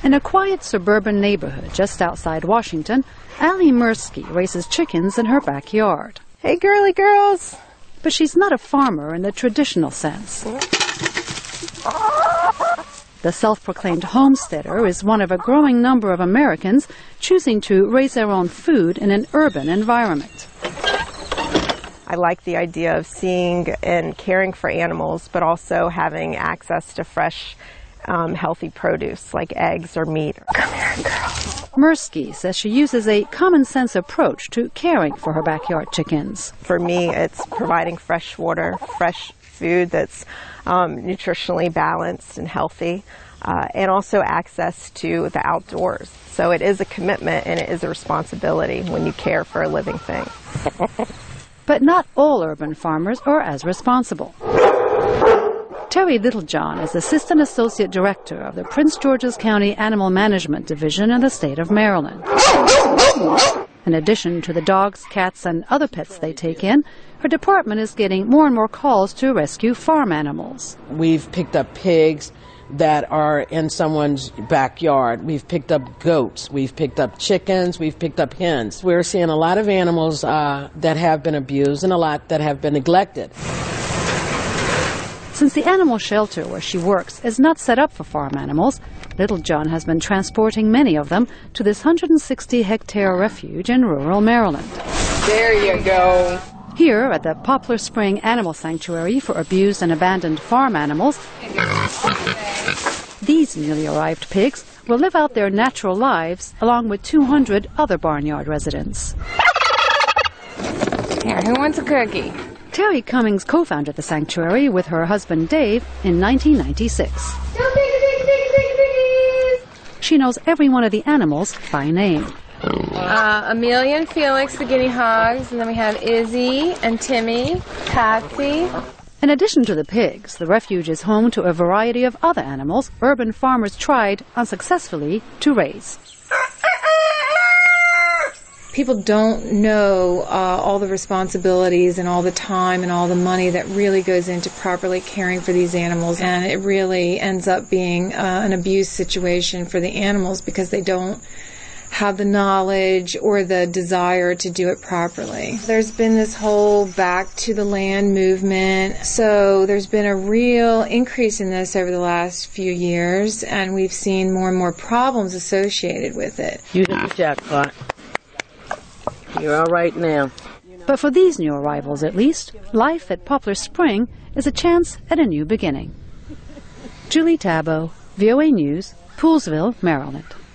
In a quiet suburban neighborhood just outside Washington, Allie Mirsky raises chickens in her backyard. Hey, girly girls! But she's not a farmer in the traditional sense. The self-proclaimed homesteader is one of a growing number of Americans choosing to raise their own food in an urban environment. I like the idea of seeing and caring for animals, but also having access to fresh, healthy produce like eggs or meat. Come here, girl. Mirsky says she uses a common-sense approach to caring for her backyard chickens. For me, it's providing fresh water, fresh food that's nutritionally balanced and healthy, and also access to the outdoors. So it is a commitment and it is a responsibility when you care for a living thing. But not all urban farmers are as responsible. Terry Littlejohn is Assistant Associate Director of the Prince George's County Animal Management Division in the state of Maryland. In addition to the dogs, cats, and other pets they take in, her department is getting more and more calls to rescue farm animals. We've picked up pigs that are in someone's backyard. We've picked up goats. We've picked up chickens. We've picked up hens. We're seeing a lot of animals that have been abused and a lot that have been neglected. Since the animal shelter where she works is not set up for farm animals, Littlejohn has been transporting many of them to this 160-hectare refuge in rural Maryland. There you go. Here at the Poplar Spring Animal Sanctuary for abused and abandoned farm animals, these newly arrived pigs will live out their natural lives along with 200 other barnyard residents. Here, who wants a cookie? Terry Cummings co-founded the sanctuary with her husband Dave in 1996. She knows every one of the animals by name. Amelia and Felix, the guinea hogs, and then we have Izzy and Timmy, Patsy. In addition to the pigs, the refuge is home to a variety of other animals urban farmers tried, unsuccessfully, to raise. People don't know all the responsibilities and all the time and all the money that really goes into properly caring for these animals, and it really ends up being an abuse situation for the animals because they don't have the knowledge or the desire to do it properly. There's been this whole back to the land movement, so there's been a real increase in this over the last few years, and we've seen more and more problems associated with it. You hit the jackpot. You're all right now. But for these new arrivals, at least, life at Poplar Spring is a chance at a new beginning. Julie Tabo, VOA News, Poolesville, Maryland.